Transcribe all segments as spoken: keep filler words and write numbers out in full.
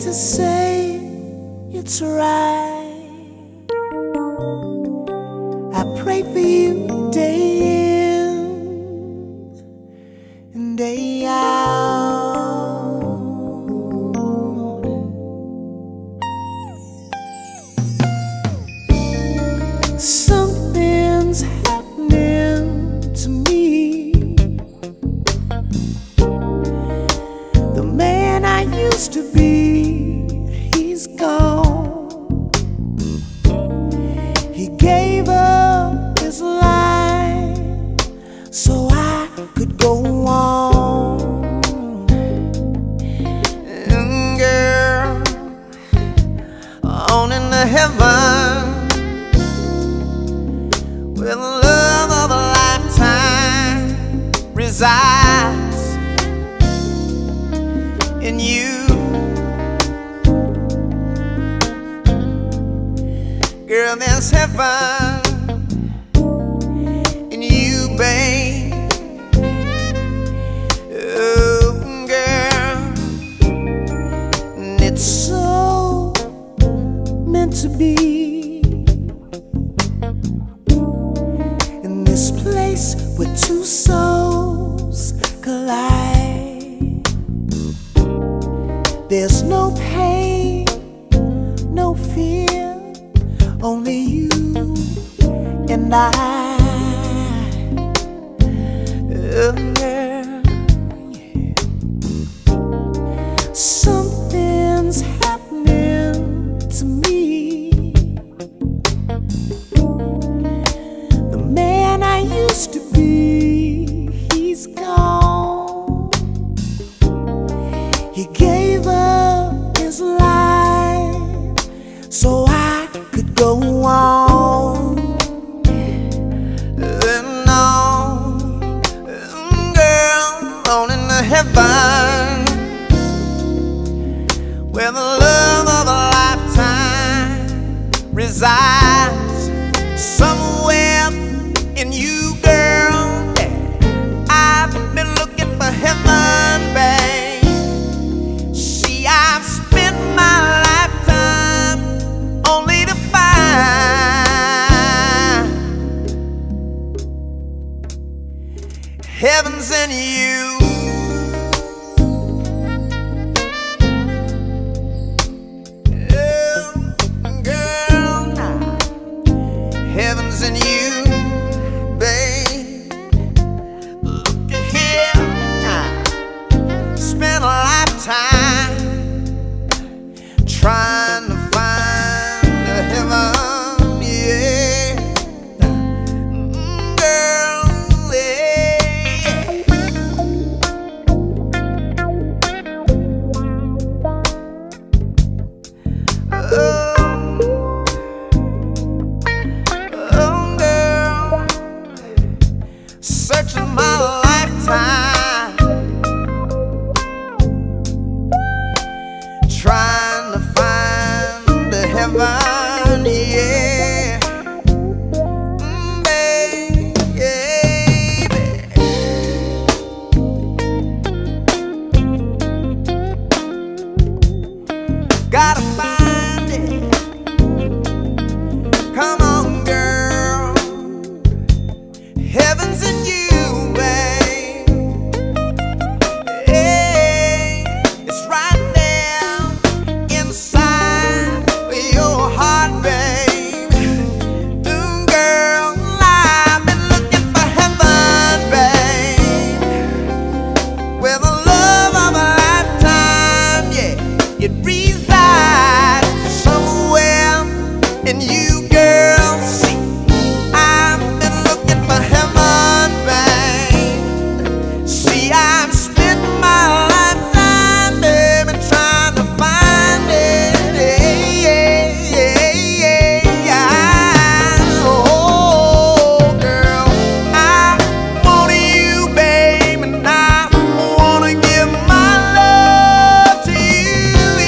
to say it's right. I pray for you day in and day out. Something's happening to me. The man I used to be, he's gone. He gave up his life so I could go on. And girl, on into heaven, where the love of a lifetime resides in you. Girl, there's heaven in you, babe. Oh, girl, and it's so meant to be. In this place where two souls collide, there's no pain, no fear, only you and I. Oh, girl, yeah. Something's happening to me. The man I used to be, he's gone. He gave up his life so I could go on and on, girl, on into heaven, where the love of a lifetime resides somewhere in you, girl. I've been looking for heaven, babe. See, I've spent my lifetime only to find heaven's in you. Oh, girl, heaven's in you, babe. Look at here, spent a lifetime trying to find a heaven, yeah. Mm, girl, yeah. Oh, oh, girl, searching my lifetime, trying to find the heaven, yeah. Mm, baby, gotta find it. Come on, girl, heaven's in you, babe. Hey, it's right there inside your heart, babe. Ooh, girl, I've been looking for heaven, babe, where the love of a lifetime, yeah, it resides somewhere in you, girl. See, I've been looking for heaven, babe. See, I've spent my lifetime, baby, trying to find it. Yeah, yeah, yeah, yeah. Oh, girl, I want you, babe, and I wanna give my love to you.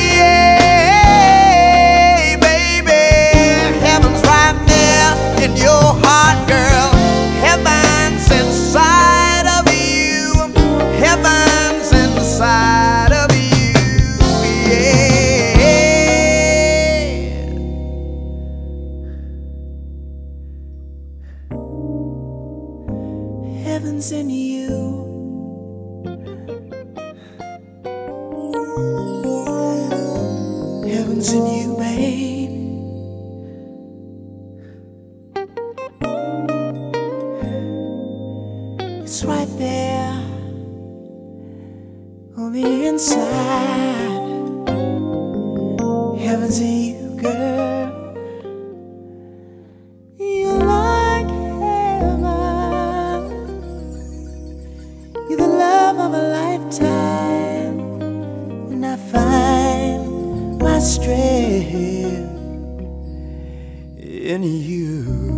Yeah, baby, heaven's right there in your heart, girl. Heaven's inside of you. Heaven Heaven's in you, babe. It's right there on the inside. Heaven's in you, girl. You're like heaven. You're the love of a lifetime, and I find my strength in you.